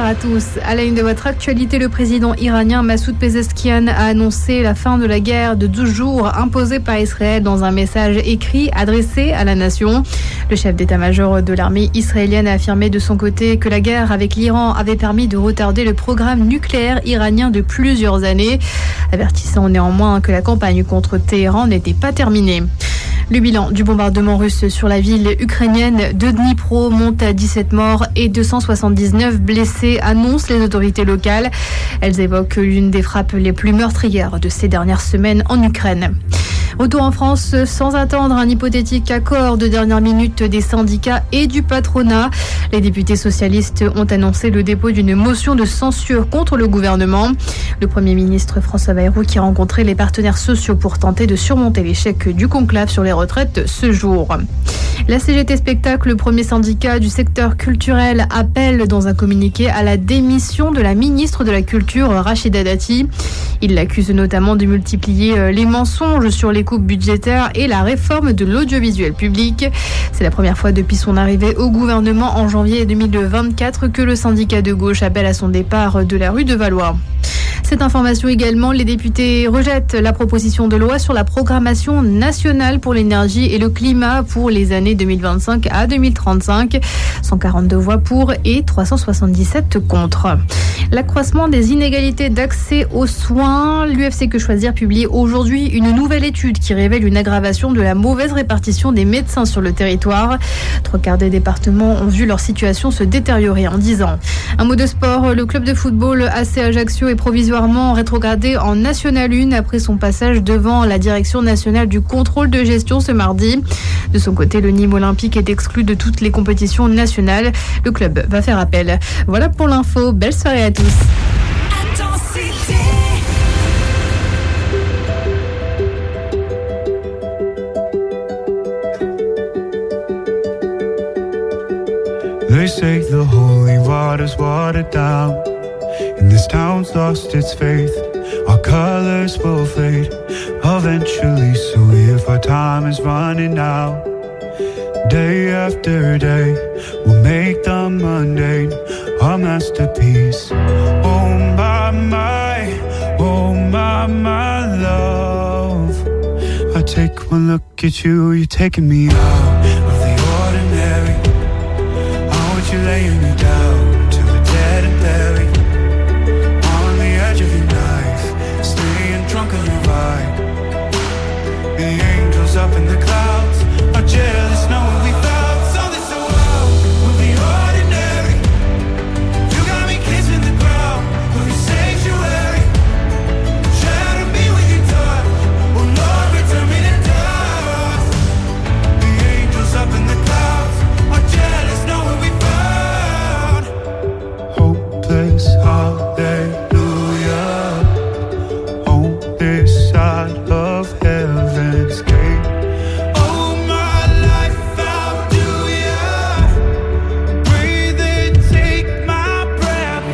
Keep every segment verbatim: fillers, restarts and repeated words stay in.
à tous. À la une de votre actualité, le président iranien Massoud Pezeshkian a annoncé la fin de la guerre de douze jours imposée par Israël dans un message écrit adressé à la nation. Le chef d'état-major de l'armée israélienne a affirmé de son côté que la guerre avec l'Iran avait permis de retarder le programme nucléaire iranien de plusieurs années, avertissant néanmoins que la campagne contre Téhéran n'était pas terminée. Le bilan du bombardement russe sur la ville ukrainienne de Dnipro monte à dix-sept morts et deux cent soixante-dix-neuf blessés, annoncent les autorités locales. Elles évoquent l'une des frappes les plus meurtrières de ces dernières semaines en Ukraine. Retour en France sans attendre un hypothétique accord de dernière minute des syndicats et du patronat. Les députés socialistes ont annoncé le dépôt d'une motion de censure contre le gouvernement. Le Premier ministre François Bayrou qui a rencontré les partenaires sociaux pour tenter de surmonter l'échec du conclave sur les retraites ce jour. La C G T Spectacle, le premier syndicat du secteur culturel, appelle dans un communiqué à la démission de la ministre de la Culture, Rachida Dati. Il l'accuse notamment de multiplier les mensonges sur les coupes budgétaires et la réforme de l'audiovisuel public. C'est la première fois depuis son arrivée au gouvernement en janvier deux mille vingt-quatre que le syndicat de gauche appelle à son départ de la rue de Valois. Cette information également, les députés rejettent la proposition de loi sur la programmation nationale pour l'énergie et le climat pour les années deux mille vingt-cinq à deux mille trente-cinq. cent quarante-deux voix pour et trois cent soixante-dix-sept contre. L'accroissement des inégalités d'accès aux soins. L'U F C Que Choisir publie aujourd'hui une nouvelle étude qui révèle une aggravation de la mauvaise répartition des médecins sur le territoire. Trois quarts des départements ont vu leur situation se détériorer en dix ans. Un mot de sport, le club de football A C Ajaccio est provisoirement rétrogradé en National un après son passage devant la direction nationale du contrôle de gestion ce mardi. De son côté, le Nîmes Olympique est exclu de toutes les compétitions nationales. Le club va faire appel. Voilà pour l'info. Belle soirée à tous. They say the holy water's watered down, and this town's lost its faith. Our colors will fade eventually, so if our time is running out, day after day, we'll make the mundane our masterpiece. Oh my, my, oh my, my love, I take one look at you, you're taking me out of the ordinary. How would you lay me down to the dead and buried? On the edge of your knife, staying drunk on your ride. The angels up in the clouds are jealous knowing we found something so wild. We'll be ordinary. You got me kissing the ground of your sanctuary. Shadow me with your touch. Oh Lord, return me to dust. The angels up in the clouds are jealous knowing we found hopeless hallelujah on this side of heaven's gate. Oh my life, how do ya breathe and take my breath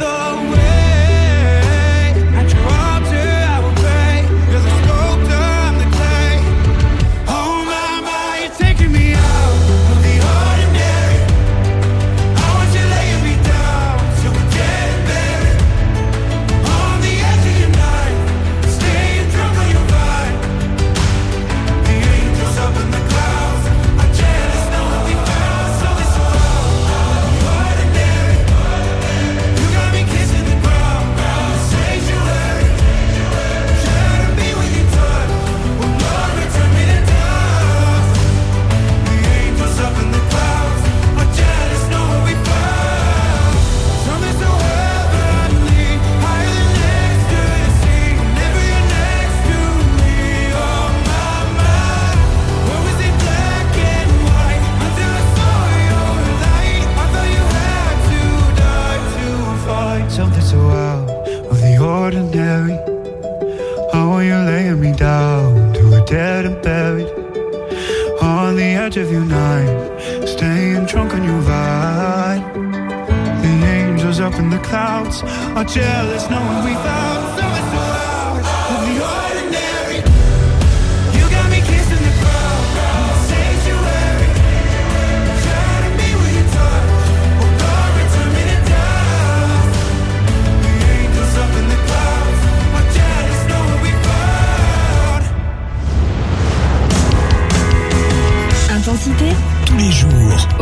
away? At your altar I will pray. You're the sculptor, I'm the clay. Oh my, my, you're taking me out of the ordinary. I want you laying me down till we're dead and buried. On the edge of your knife, staying drunk on your vine. The angels up in the clouds are jealous knowing we found something so ordinary. You got me kissing the ground of the sanctuary. Shadow me with your touch. Oh Lord, return me to dust. The angels up in the clouds are jealous knowing we found something so heavenly, higher than next to the sea. Never you're next to me. Oh my, my, what was it black and white until I saw your light? I thought you had to die to find something so out of the ordinary. How are you laying me down to a dead and buried? On the edge of your night, staying drunk on your vine. The angels up in the clouds are jealous knowing we found something so out of the ordinary. You got me kissing the ground of the sanctuary. Shadow me with your touch. Oh Lord, return me to dust.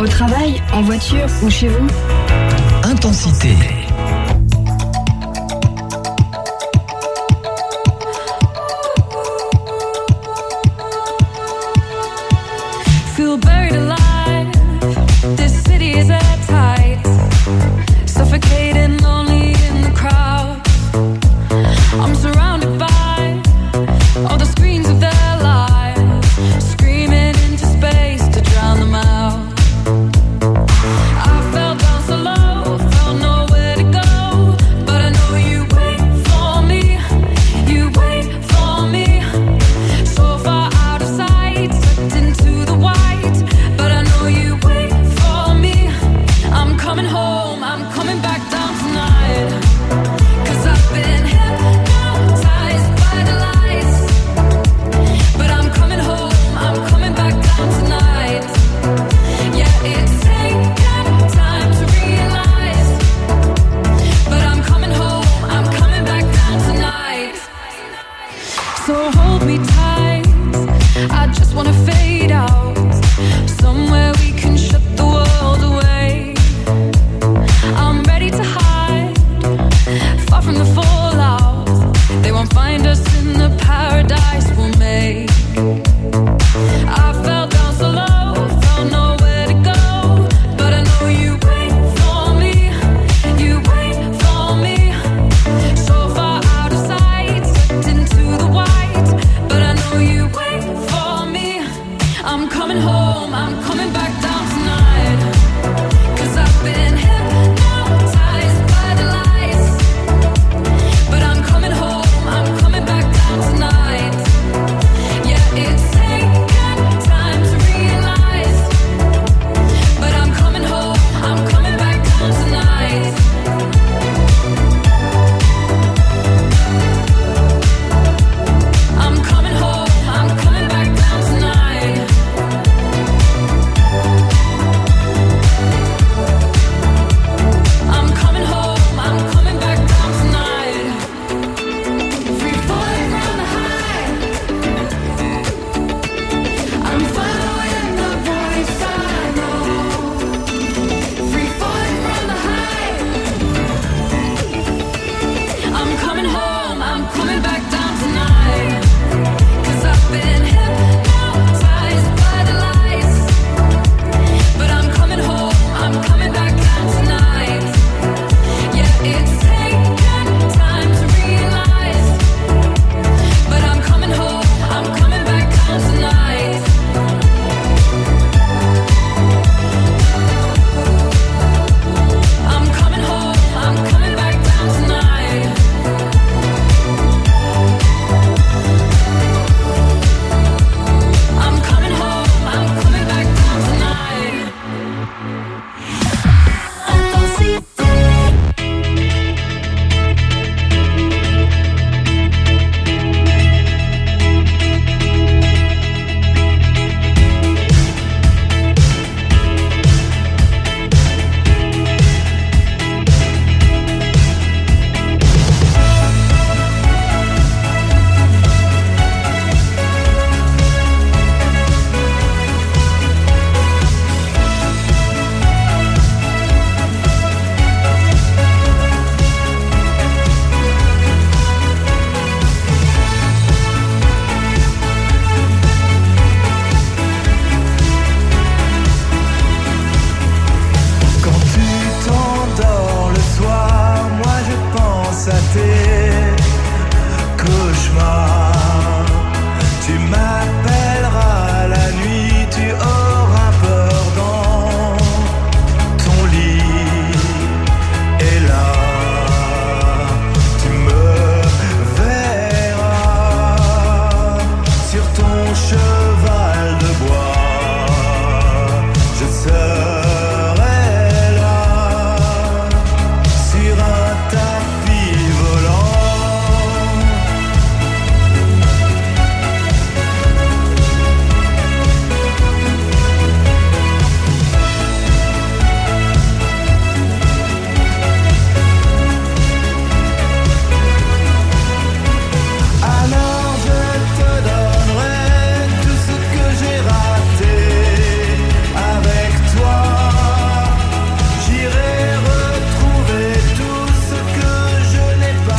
Au travail, en voiture ou chez vous? Intensité. Feel buried alive. This city is at tight. Suffocating, lonely in the crowd. I'm surrounded by all the screens of their lives, screaming into space to drown them out. I fell down so low, felt nowhere to go, but I know you wait for me, you wait for me. So far out of sight, sucked into the white, but I know you wait for me. I'm coming home, I'm coming back down tonight, 'cause I've been hypnotized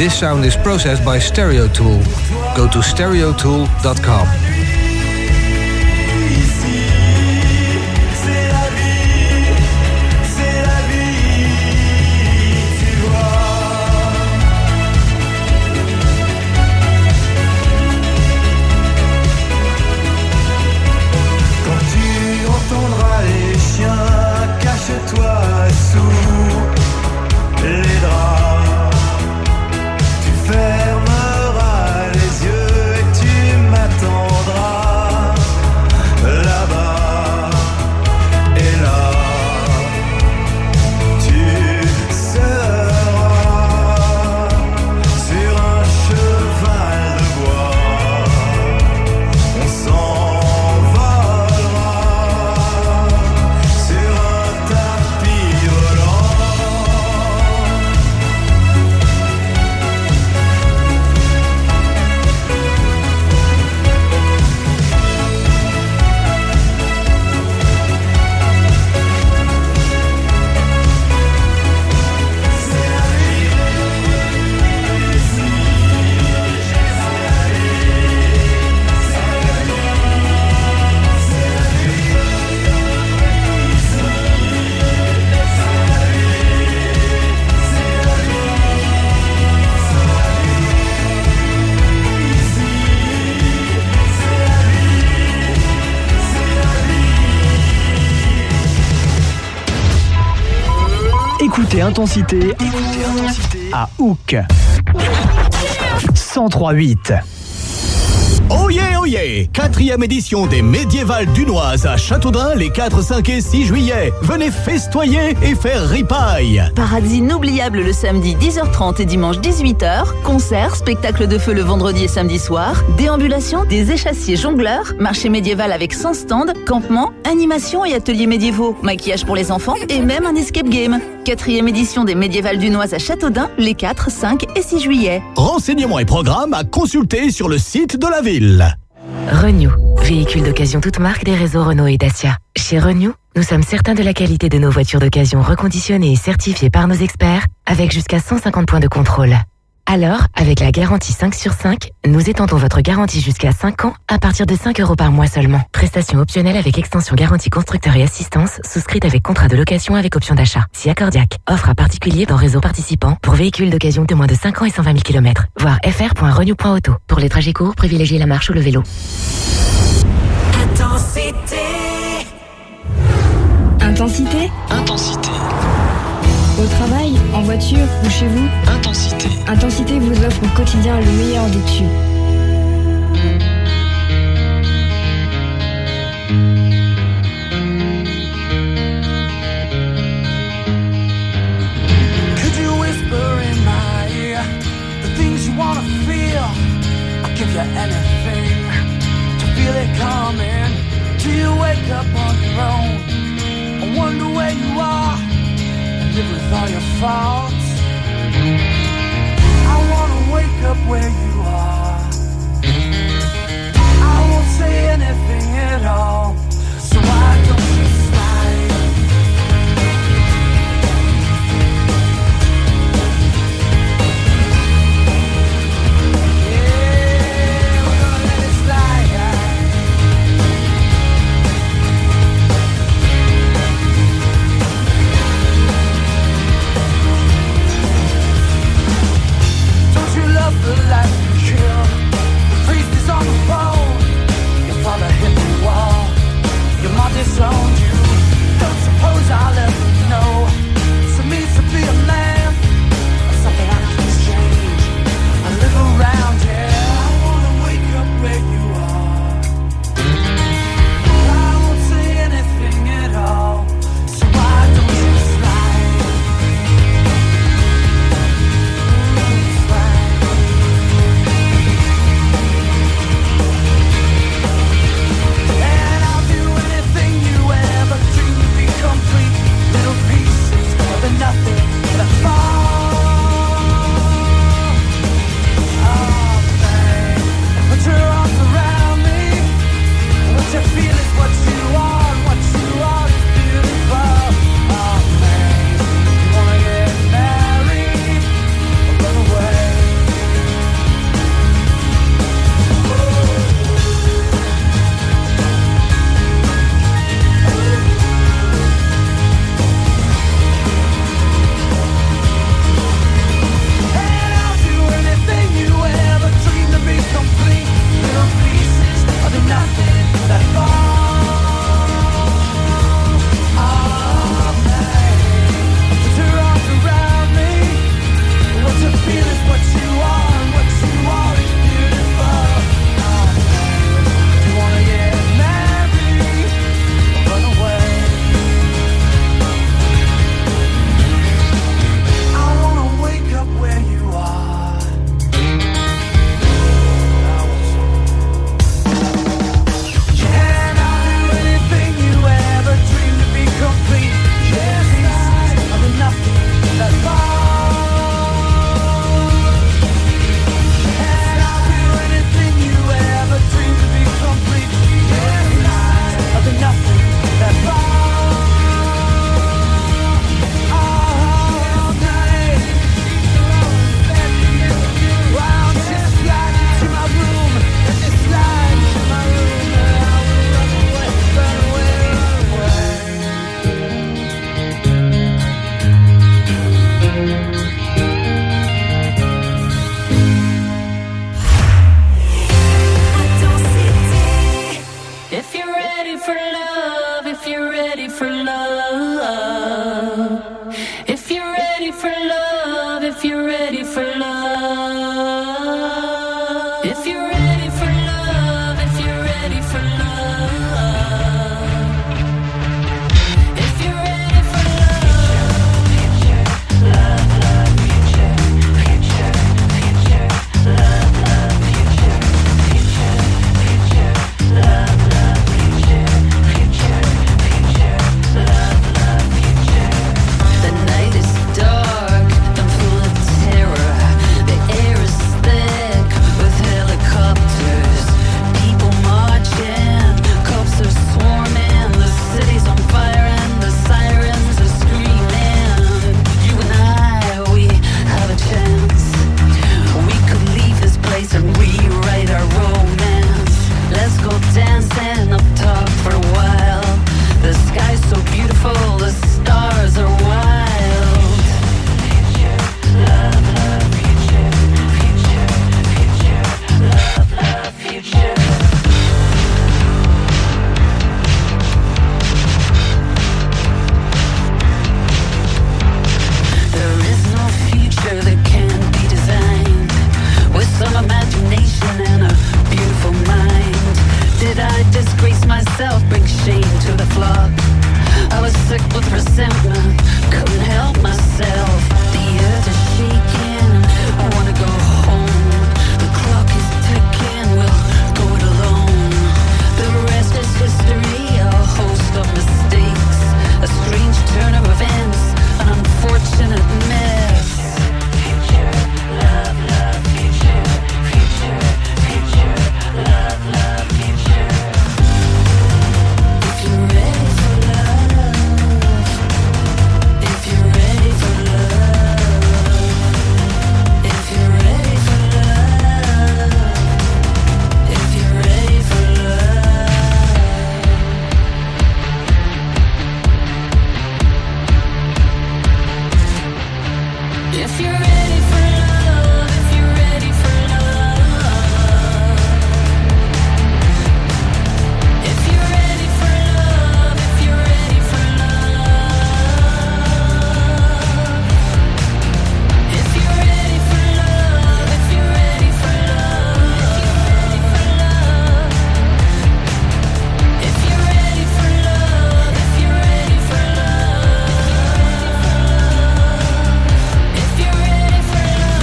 This sound is processed by Stereo Tool. Go to stereo tool dot com. Cache-toi sous les draps. Tu fermeras les yeux et tu m'attendras là-bas. Et là, tu seras sur un cheval de bois. On s'envolera sur un tapis volant. Écoutez Intensité, écoutez Intensité à Hook. cent trois huit. Oh yeah, oh yeah! Quatrième édition des Médiévales Dunoises à Châteaudun les quatre, cinq et six juillet. Venez festoyer et faire ripaille. Parades inoubliables le samedi dix heures trente et dimanche dix-huit heures. Concerts, spectacles de feu le vendredi et samedi soir. Déambulation, des échassiers jongleurs. Marché médiéval avec cent stands. Campements, animations et ateliers médiévaux. Maquillage pour les enfants et même un escape game. Quatrième édition des Médiévales Dunoises à Châteaudun les quatre, cinq et six juillet. Renseignements et programmes à consulter sur le site de la ville. Renew, véhicule d'occasion toute marque des réseaux Renault et Dacia. Chez Renew, nous sommes certains de la qualité de nos voitures d'occasion reconditionnées et certifiées par nos experts, avec jusqu'à cent cinquante points de contrôle. Alors, avec la garantie cinq sur cinq, nous étendons votre garantie jusqu'à cinq ans à partir de cinq euros par mois seulement. Prestation optionnelle avec extension garantie constructeur et assistance, souscrite avec contrat de location avec option d'achat. Si accordiaque. Offre à particulier dans réseau participant pour véhicules d'occasion de moins de cinq ans et cent vingt mille kilomètres. Voir f r point renew point auto. Pour les trajets courts, privilégiez la marche ou le vélo. Intensité. Intensité. Intensité. Au travail, en voiture ou chez vous, Intensité. Intensité vous offre au quotidien le meilleur des tubes. Could you whisper in my ear the things you wanna feel? I'll give you anything to feel it coming. Do you wake up on your own? I wonder where you are. Live with all your faults. I wanna wake up where you are. I won't say anything at all, so I don't slide. Yeah, we're gonna let it slide. Don't you love the life you If you're ready for love, if you're ready for love, if you're ready for love, future, love, love, future, future, future, love, love, future, future, future, love, love, future, future, future, love, love, future. The night is dark and full of terror. The air is thick with helicopters. People marching, cops are swarming. The city's on fire and the sirens are screaming. You and I, we have a chance. We could leave this place and rewrite our romance. Let's go dancing up top for a while. The sky's so beautiful, the stars are wild. Future, love, love, future, future, future, love, love, future. There is no future that can't be designed with some imagination and a beautiful mind. Did I disgrace myself, bring shame to the flock? I was sick with resentment, couldn't help myself. The earth is shaking, I wanna go home. The clock is ticking, we'll go it alone. The rest is history, a host of mistakes, a strange turn of events, an unfortunate mess. Future, love, love, future, future, future, love, love, future. If you're ready for love, if you're ready for love, if you're ready for love, if you're ready for love. If you're ready for love, if you're ready for love, if you're ready for love, if you're ready for love, if you're ready for love, if you're ready for love, if you're ready for love, if you're ready for love, if you're ready for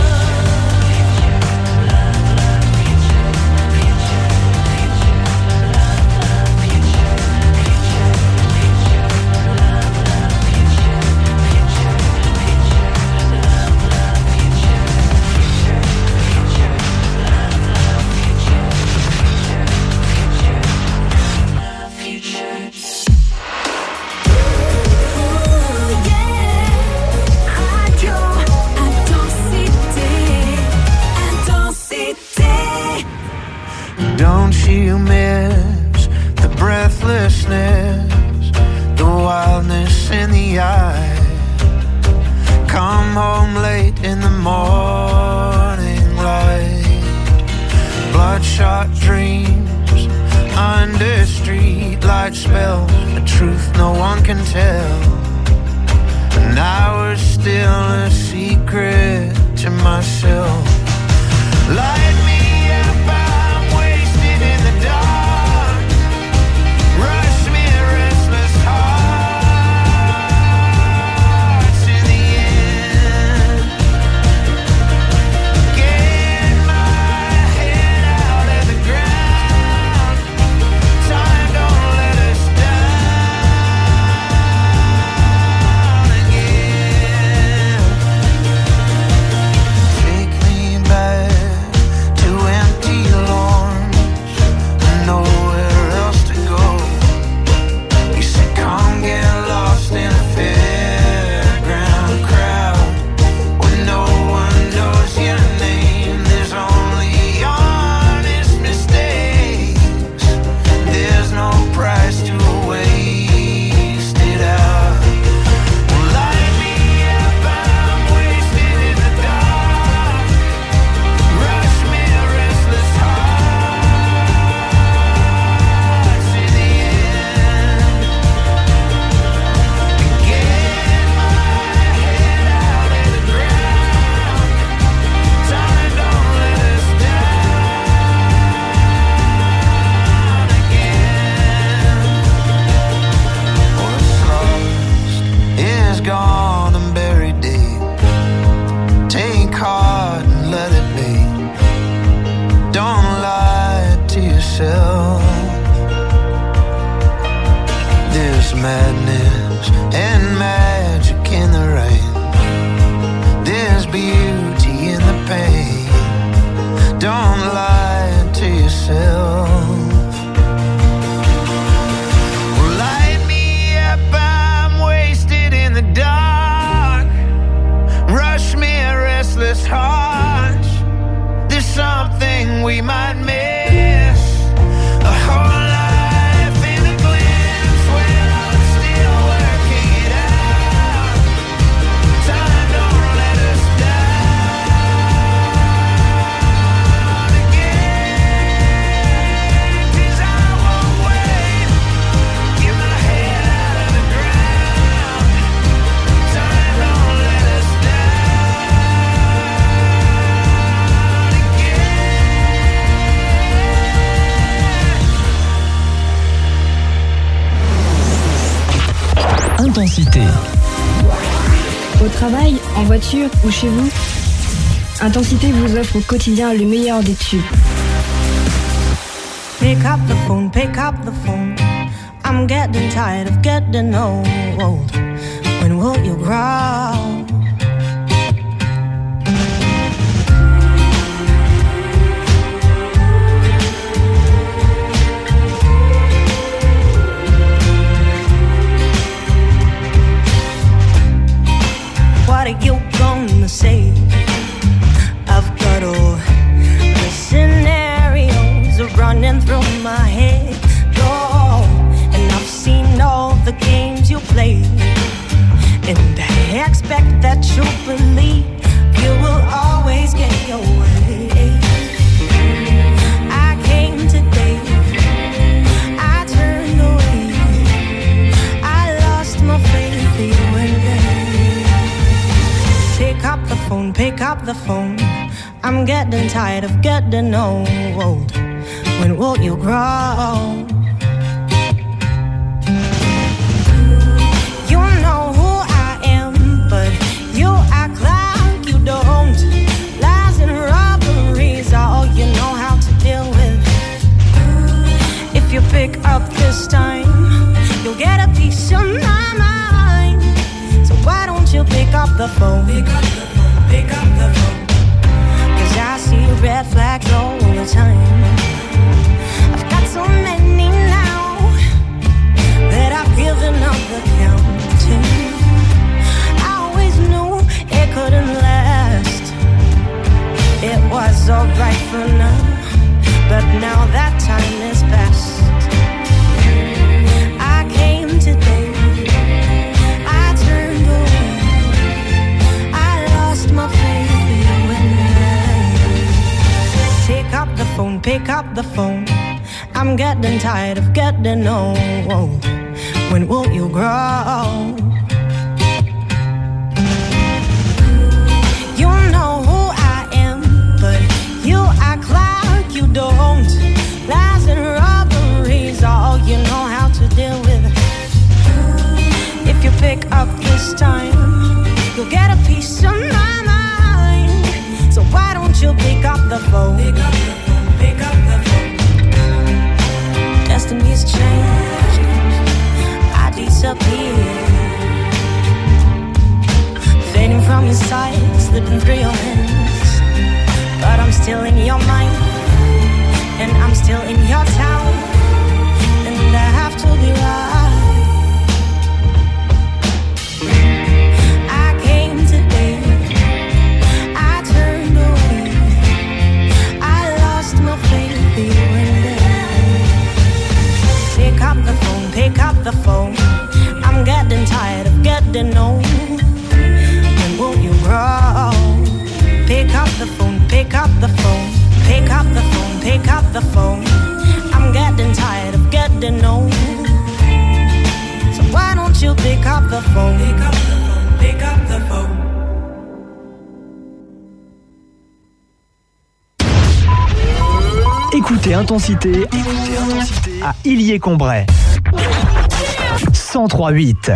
Don't you miss the breathlessness, the wildness in the eye? Come home late in the morning light. Bloodshot dreams under street light spells, a truth no one can tell. And I was still a secret to myself. Light me up, I'm wasted in the dark. Rush me, restless hearts in the end. Get my head out of the ground. Time don't let us down again. Take me back madness and magic in the rain. There's beauty in the pain. Don't lie to yourself. Well, light me up, I'm wasted in the dark. Rush me a restless heart. There's something we might miss. A whole life in a glimpse when I'm still working it out. Time don't let us down again. 'Cause I won't wait. Get my head out of the ground. Time don't let us down again. Intensité. Au travail, en voiture ou chez vous, Intensité vous offre au quotidien le meilleur des tubes. Pick up the phone, pick up the phone. I'm getting tired of getting old. When will you grow? What are you gonna say? I've got all the scenarios are running through my head. Oh, and I've seen all the games you play. And I expect that you believe you will always get your way. I came today, I turned away, I lost my faith in you and then. Pick up the phone, pick up the phone. I'm getting tired of getting old. When will you grow? You know who I am, but you act like you don't. Lies and robberies are all you know how to deal with. If you pick up this time, you'll get a piece of my mind. So why don't you pick up the phone? Pick up the phone, pick up the phone. Cause I see red flags all the time. I've got so many now that I've given up the counting. I always knew it couldn't last. It was alright for now, but now that time is past. I came today, I turned away, I lost my faith in you and I. Pick up the phone, pick up the phone. I'm getting tired of getting old. When will you grow? You know who I am, but you act like you don't. Lies and robberies are all you know how to deal with. If you pick up this time, you'll get a piece of my mind. So why don't you pick up the phone? Pick up the phone, pick up the phone. Destiny's changed, I disappear. Fading from your sight, slipping through your hands. But I'm still in your mind, and I'm still in your town. And I have to be right. I came today, I turned away, I lost my faith in you and then. Pick up the phone, pick up the phone. I'm getting tired of getting old. When will you grow? Pick up the phone, pick up the phone. Pick up the phone, pick up the phone. I'm getting tired of getting old. So why don't you pick up the phone? Pick up the phone, pick up the phone. Écoutez Intensité, écoutez Intensité à Illier-Combray. cent trois huit.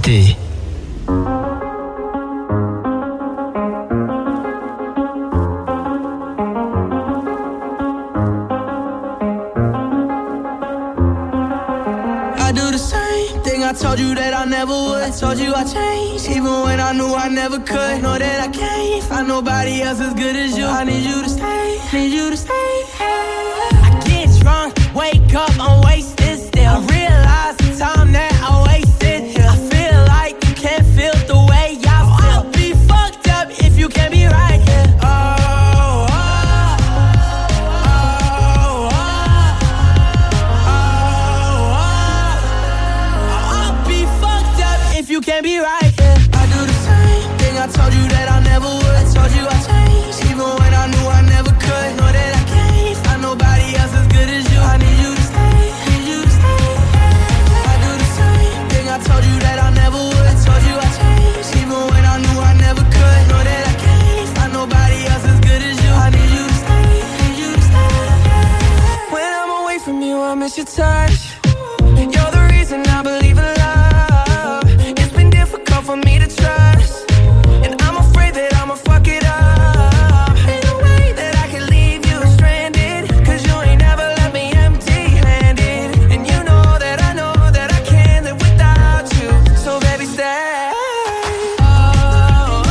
Intensité. I do the same thing I told you that I never would. I told you I changed, even when I knew I never could. Know that I can't find nobody else as good as you. I need you to stay, need you to stay. I get drunk, wake up, I'm wasted still. I realize the time that I wasted here. I feel like you can't feel the way I feel. I'll be fucked up if you can't be right here. Oh, oh, oh, oh, oh, oh. I'll be fucked up if you can't be right here. I do the same thing I told you that I never would. I told you I changed, even when I knew I never could. Know that I can't find nobody else as good as you. I need you to stay, need you to stay. I do the same thing I told you that I never would. I told you I changed, even when I knew I never could. Know that I can't find nobody else as good as you. I need you to stay, need you to stay. When I'm away from you, I miss your touch. You're the reason I believe in love. It's been difficult for me to trust, and I'm afraid that I'ma fuck it up. Ain't no way that I can leave you stranded, 'cause you ain't never left me empty-handed. And you know that I know that I can't live without you. So baby, stay. Oh, oh,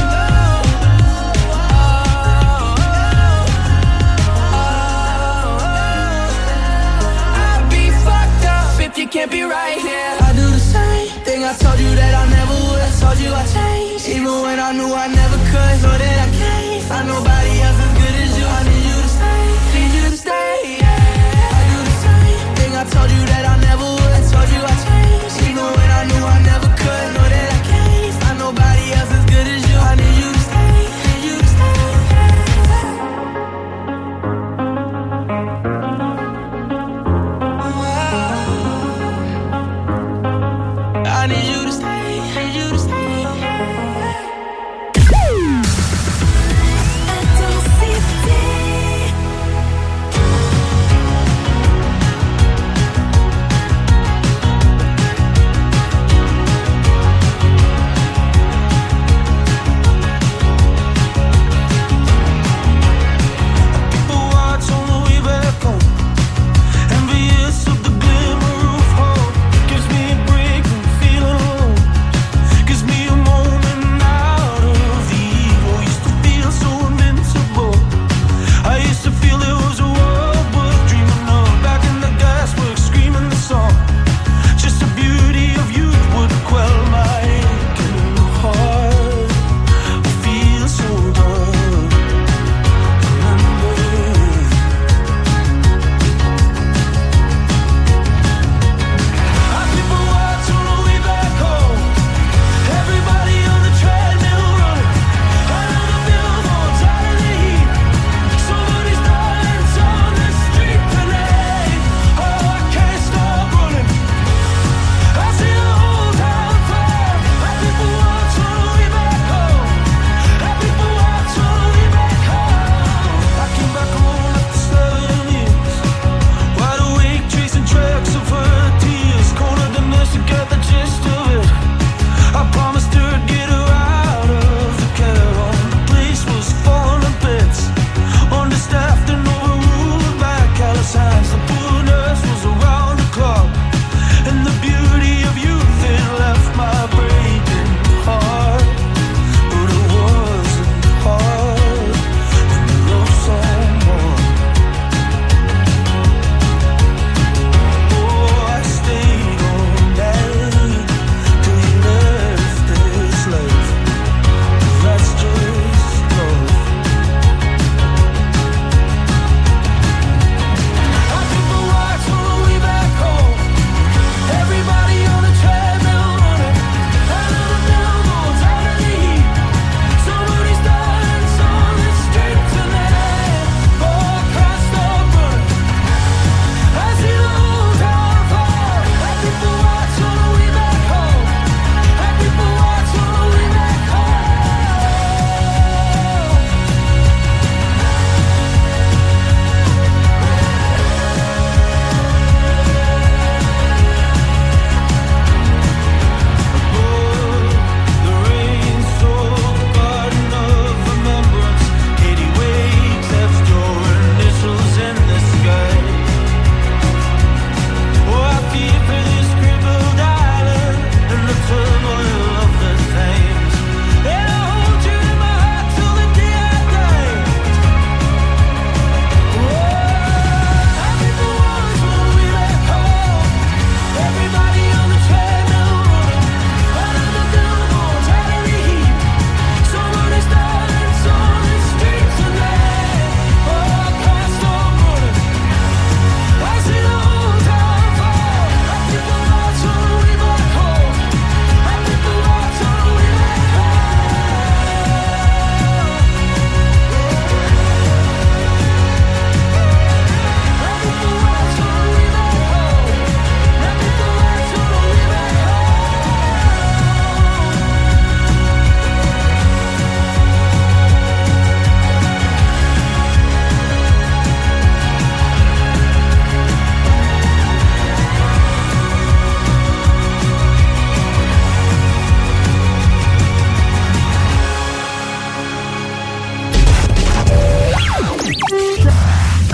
oh, oh. I'd be fucked up if you can't be right here. I do the same thing I told you that I never would. I told you I changed, even when I knew I never could. Know that I can't find nobody else as good as you. I need you to stay, need you to stay. Yeah. I do the same thing I told you that I never would. I told you I changed, even when I knew I never could. Know that I can't find nobody else as good as you. I need you to stay, need you to stay. I need you to stay, need you to stay. Intensité.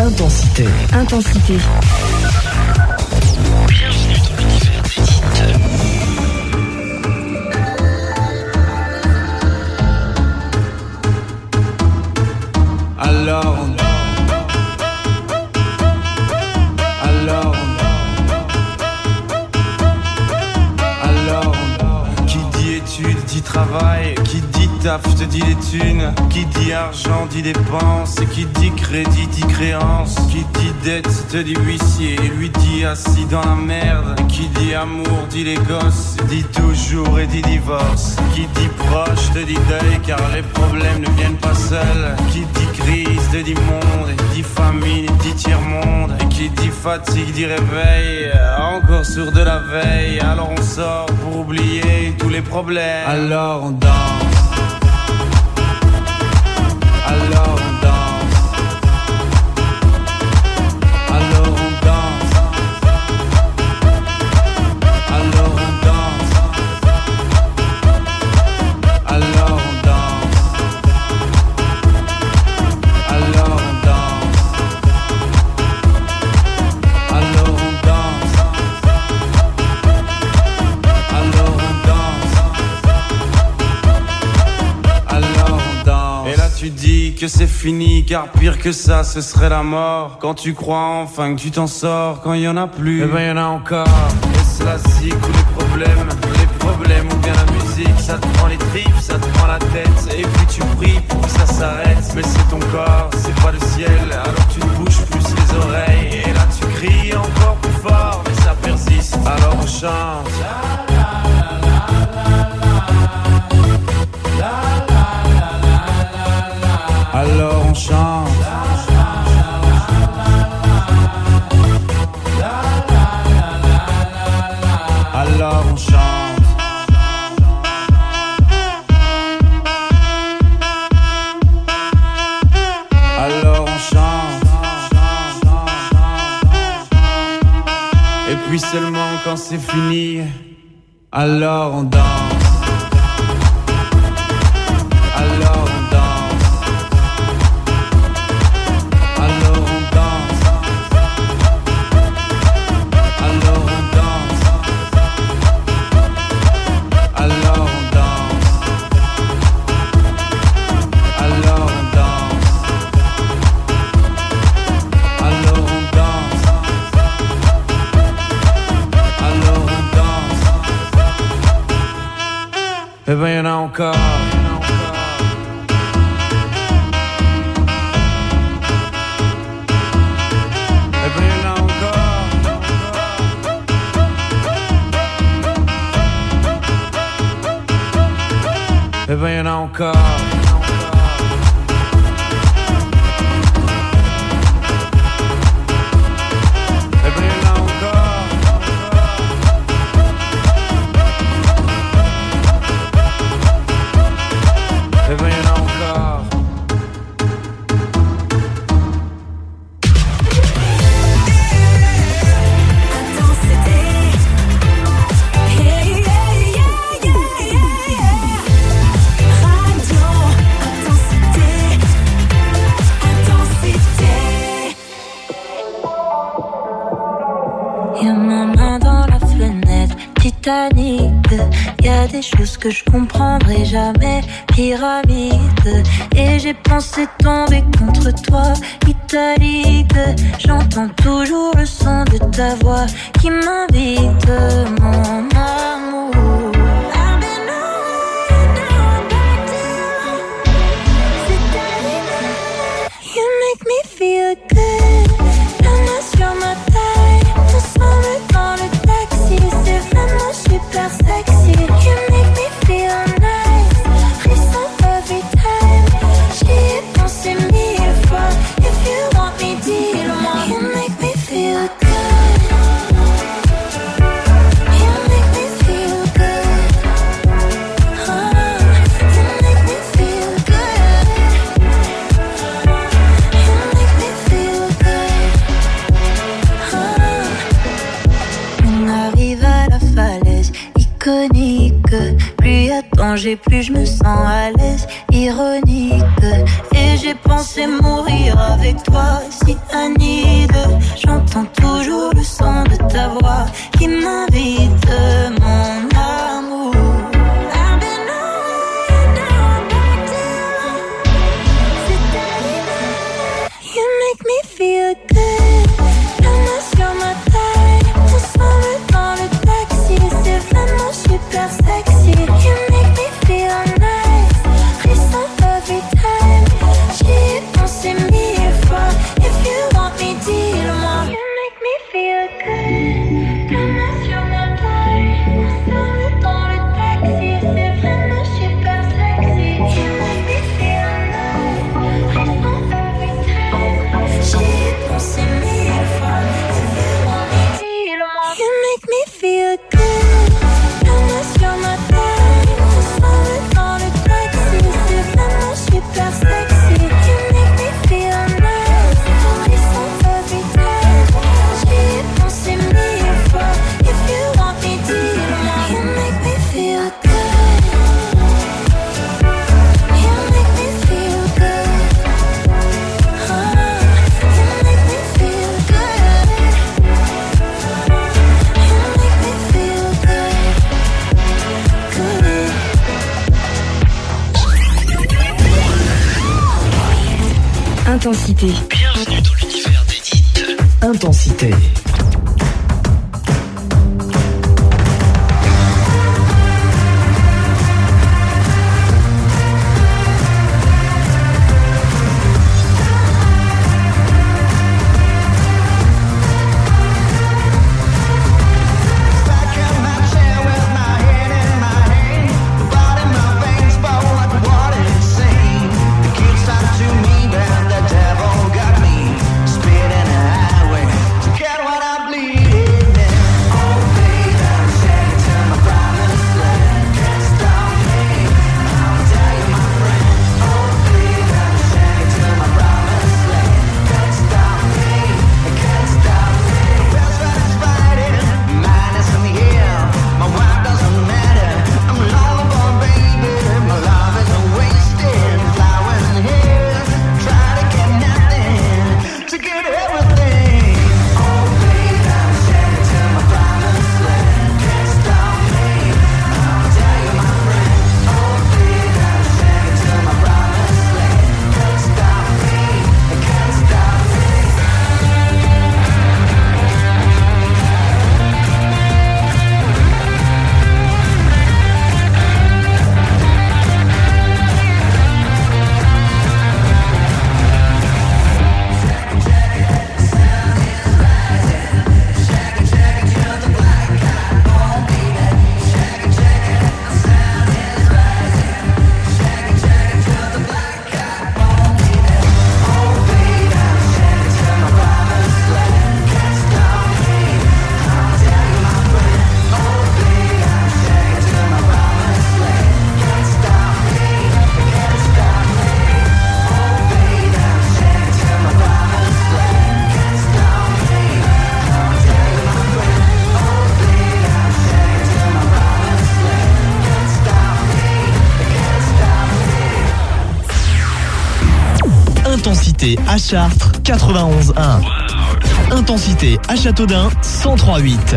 Intensité. Intensité. Bienvenue dans l'univers d'Edith. Alors, alors, alors, qui dit études dit travail, qui dit taf te dit les thunes, qui dit argent dit dépenses, qui dit crédit dit créance, qui dit dette te dit huissier, lui dit assis dans la merde, qui dit amour dit les gosses, dit toujours et dit divorce, qui dit proche te dit deuil car les problèmes ne viennent pas seuls, qui dit crise te dit monde, dit famine dit tiers-monde, et qui dit fatigue dit réveil, encore sourd de la veille, alors on sort pour oublier tous les problèmes, alors on danse. Alors on danse, alors on danse, alors on danse, alors on danse, alors on danse, alors on danse, alors on danse, alors on danse. Et là tu dis que c'est fini, car pire que ça, ce serait la mort. Quand tu crois enfin que tu t'en sors, quand il y en a plus, eh ben y en a encore. Et cela c'est tous les problèmes, les problèmes ou bien la musique, ça te prend les tripes, ça te prend la tête, et puis tu pries pour que ça s'arrête. Mais c'est ton corps, c'est pas le ciel, alors tu te bouges plus les oreilles, et là tu cries encore plus fort, mais ça persiste, alors on chante. Alors on chante. Alors on chante. Alors on chante. Et puis seulement quand c'est fini, alors on danse. Alors on danse. Alors on danse. Alors on danse. Alors on danse. Alors on danse. Alors on danse. Alors on danse. Eh ben y'en a encore. Eh ben y'en a encore. Eh ben y'en a encore. Eh ben y'en a encore. Y a des choses que je comprendrai jamais, pyramide. Et j'ai pensé tomber contre toi, italique. J'entends toujours le son de ta voix qui m'invite, mon amour. I've been away, now I'm back down. C'est terminé. You make me feel good. La main sur ma taille, ensemble dans le taxi, c'est vraiment super sexy. You make me feel nice, frisson every time. J'y ai pensé mille fois. If you want me, dis-le-moi. You make me feel good. You make me feel good. Oh, you make me feel good. You make me feel good. Oh. On arrive à la falaise iconique. Plus y a danger, plus je me sens à l'aise. Ironique. Et j'ai pensé mourir avec toi. Si Annie, j'entends toujours le son de ta voix qui m'invite, mon amour. I've been away, now I'm back to you. You make me feel good. La main sur ma taille, ensemble dans le taxi, c'est vraiment super sexy. You make me feel nice, frisson every time. J'y ai pensé mille fois. If you want me, dis-le-moi. You make me feel good. La main sur ma taille, ensemble dans le taxi, c'est vraiment super sexy. You make me feel nice, frisson every time. J'y ai pensé mille fois. If you want me, dis-le-moi. You make me feel good. La main sur ma taille, ensemble dans le taxi, c'est vraiment super sexy. You make me feel nice, frisson every time. J'y ai pensé mille fois. If you want me, dis-le-moi. You make me feel good. You make me feel good. Oh, you make me feel good. You make me feel good. Good. Intensité. Bienvenue dans l'univers des hits. Intensité. Get what I bleed. Intensité à Chartres, quatre-vingt-onze un. Intensité à Châteaudun, cent trois huit.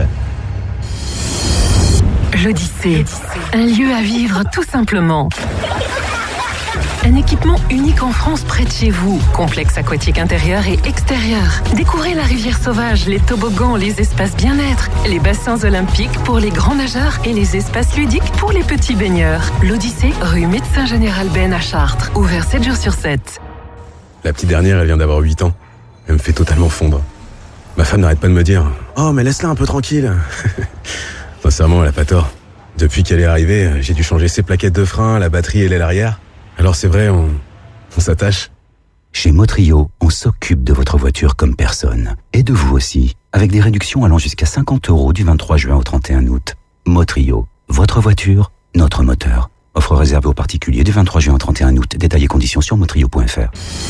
L'Odyssée, un lieu à vivre tout simplement. Un équipement unique en France près de chez vous. Complexe aquatique intérieur et extérieur. Découvrez la rivière sauvage, les toboggans, les espaces bien-être, les bassins olympiques pour les grands nageurs et les espaces ludiques pour les petits baigneurs. L'Odyssée, rue Médecin Général Ben à Chartres. Ouvert sept jours sur sept. La petite dernière, elle vient d'avoir huit ans. Elle me fait totalement fondre. Ma femme n'arrête pas de me dire « Oh, mais laisse-la un peu tranquille !» Sincèrement, elle a pas tort. Depuis qu'elle est arrivée, j'ai dû changer ses plaquettes de frein, la batterie et l'aile arrière. Alors c'est vrai, on, on s'attache. Chez Motrio, on s'occupe de votre voiture comme personne. Et de vous aussi, avec des réductions allant jusqu'à cinquante euros du vingt-trois juin au trente et un août. Motrio, votre voiture, notre moteur. Offre réservée aux particuliers du vingt-trois juin au trente et un août. Détails et conditions sur motrio point f r.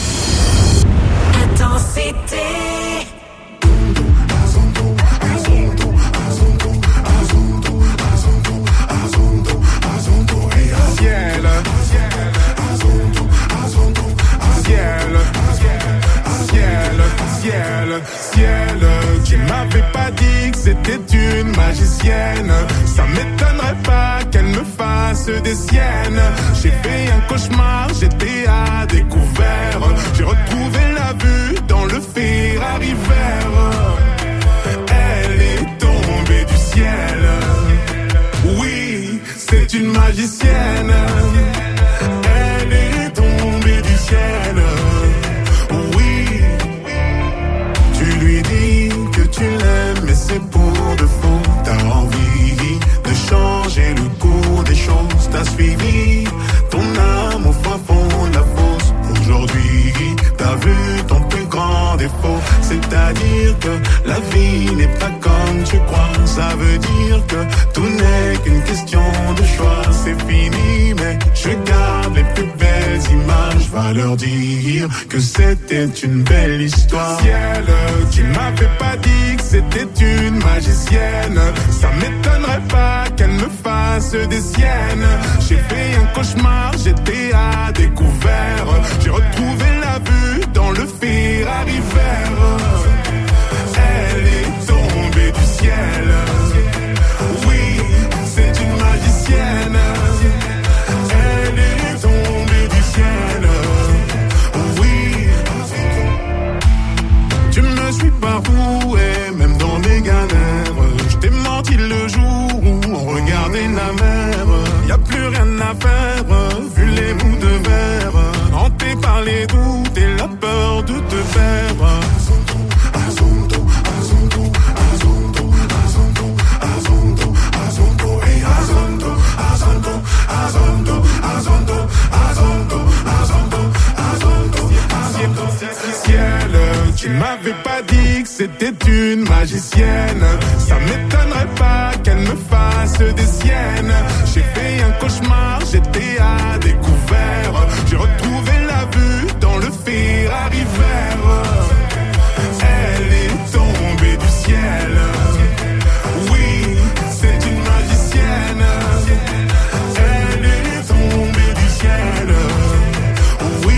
Intensité. Ciel, ciel, ciel, ciel, tu m'avais pas dit que c'était une magicienne. Ça m'étonnerait pas qu'elle me fasse des siennes. J'ai fait un cauchemar, j'étais à découvert. J'ai retrouvé la vue dans le Ferrari vert. Elle est tombée du ciel. Oui, c'est une magicienne. Elle est tombée du ciel. Oui, tu lui dis que tu l'aimes, mais c'est pour de faux. T'as envie de changer le cours des choses. T'as suivi ton âme au fin fond de la fosse. Aujourd'hui, t'as vu ton plus grand défaut. C'est-à-dire que la vie n'est pas comme tu crois. Ça veut dire que tout n'est qu'une question de choix. C'est fini, mais je garde les plus belles images. Va leur dire que c'était une belle histoire. Ciel, tu m'avais pas dit que c'était une magicienne. Ça m'étonnerait pas qu'elle me fasse des siennes. J'ai fait un cauchemar, j'étais à découvert. J'ai retrouvé la vue dans le Ferrari vert. Elle est tombée du ciel. Oui, c'est une magicienne. Elle est tombée du ciel. Oui, tu me suis partout et même dans mes galères. Je t'ai menti le jour où on regardait la mer. Y a plus rien à faire, vu les bouts de verre. Hanté par les doutes et la peur de te perdre. Azondo, Azondo, Azondo, Azondo, Azondo, Azondo, hey Azondo, Azondo, Azondo, Azondo, Azondo, Azondo, Azondo, ciel, tu m'avais pas dit que c'était une magicienne. Ça m'étonnerait pas qu'elle me fasse des siennes. J'ai fait un cauchemar, j'étais à découvert. J'ai retrouvé la vue dans le Ferrari vert. Elle est tombée du ciel. Oui, c'est une magicienne. Elle est tombée du ciel. Oui.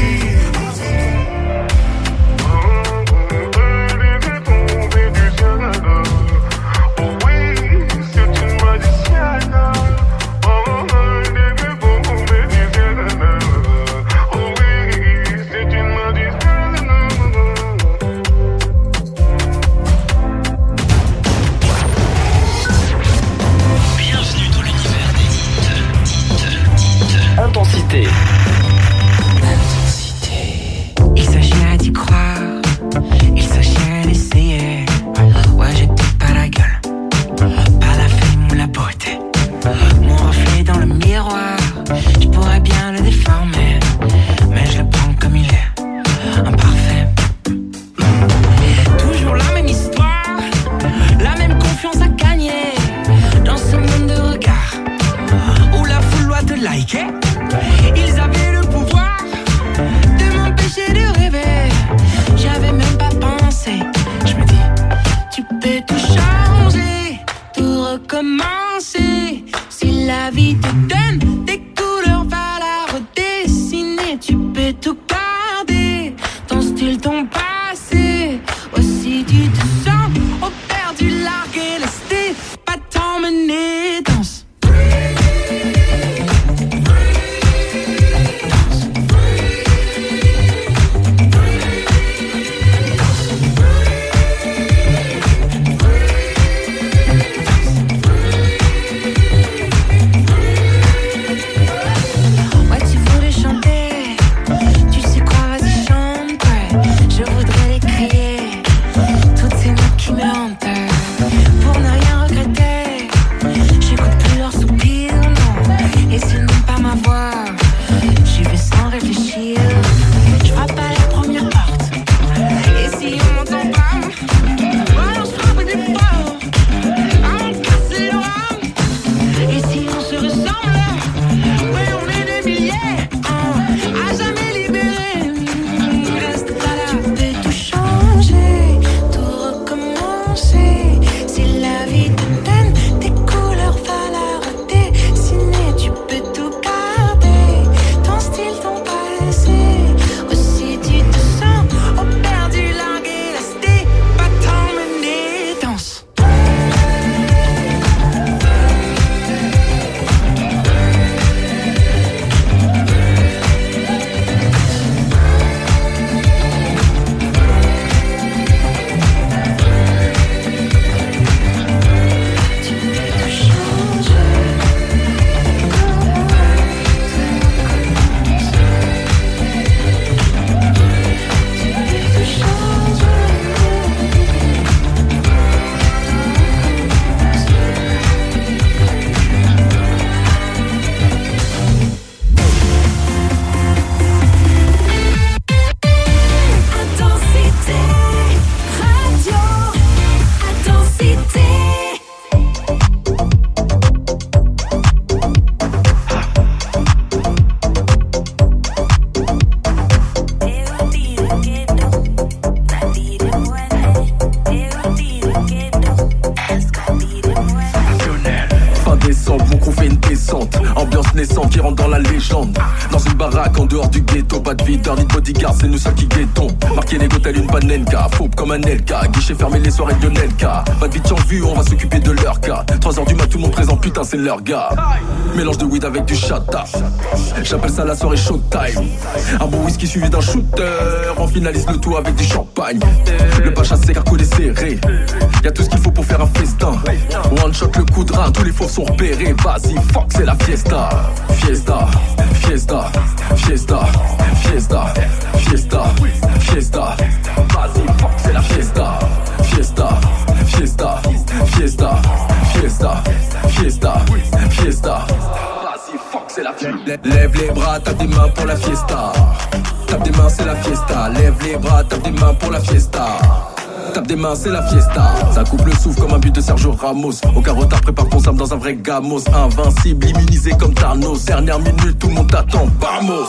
reconnaissants qui rentrent dans la légende. Dans une baraque en dehors du ghetto, pas de videur ni de bodyguard, c'est nous seuls qui guettons. Marqué les tel une panenka, fauve comme un Elka, guichet fermé les soirées de Nelka. Pas de bitch en vue, on va s'occuper de leur cas. trois heures du mat, tout le monde présent, putain c'est leur gars. Mélange de weed avec du chata, j'appelle ça la soirée showtime. Un bon whisky suivi d'un shooter, on finalise le tout avec du champagne. Le pacha c'est carcolé serré, y'a tout ce qu'il faut pour faire un festin. One shot le coup de rein, tous les faux sont repérés. Vas-y fuck c'est la fiesta. Fiesta, fiesta, fiesta, fiesta, fiesta, fiesta. Vas-y fuck c'est la fiesta. Fiesta, fiesta, fiesta, fiesta, fiesta, fiesta. Vas-y fuck c'est la fiesta. Lève les bras, tape des mains pour la fiesta. Tape des mains c'est la fiesta. Lève les bras, tape des mains pour la fiesta. Tape des mains, c'est la fiesta. Ça coupe le souffle comme un but de Sergio Ramos. Aucun retard, prépare ton sable dans un vrai gamos. Invincible, immunisé comme Thanos. Dernière minute, tout le monde t'attend, vamos.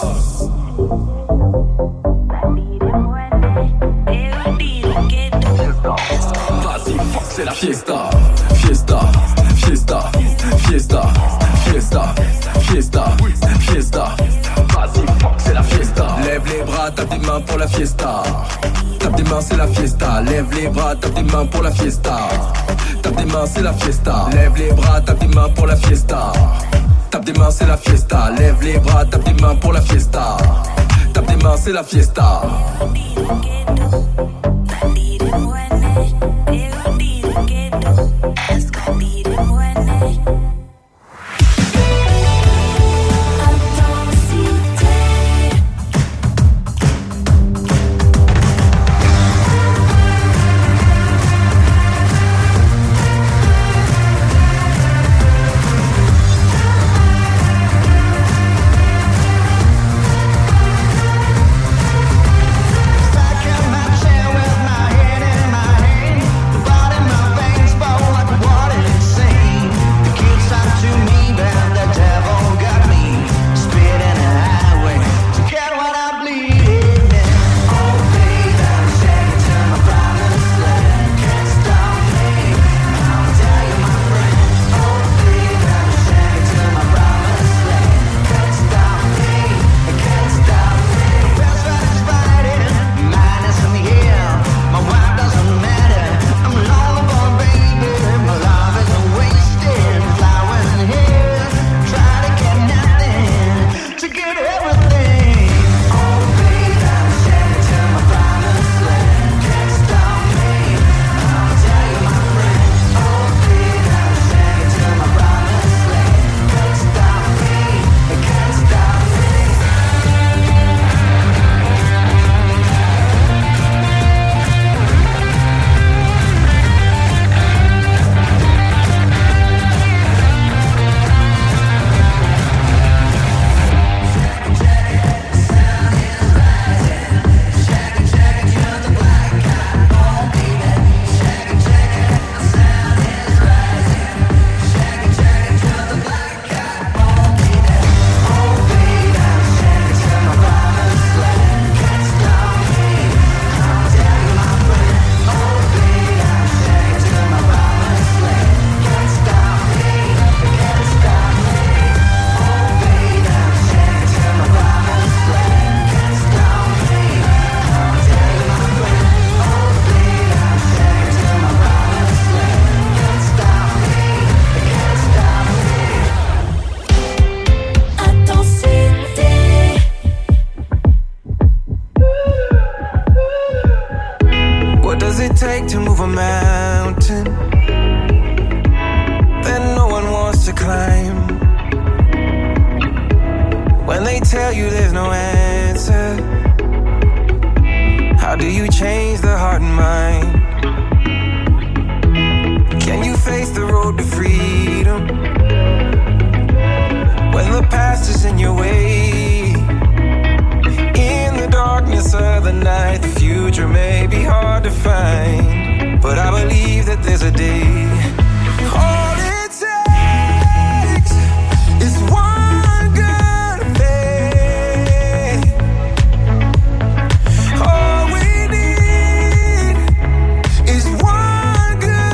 Vas-y, fuck, c'est la fiesta. Fiesta, fiesta, fiesta, fiesta, fiesta, fiesta. Vas-y, fuck, c'est la fiesta. Lève les bras, tape des mains pour la fiesta. Tape des mains, c'est la fiesta. Lève les bras, tape des mains pour la fiesta. Tape des mains, c'est la fiesta. Lève les bras, tape des mains pour la fiesta. Tape des mains, c'est la fiesta. Lève les bras, tape des mains pour la fiesta. Tape des mains, c'est la fiesta.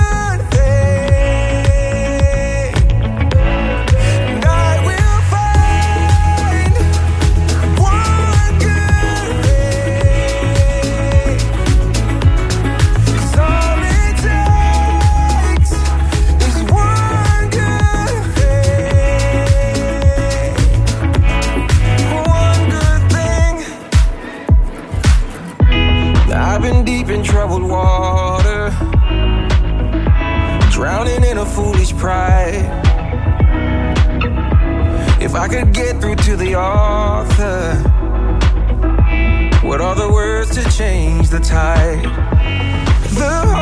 And I will fight. drowning in a foolish pride. If I could get through to the author, what are the words to change the tide? The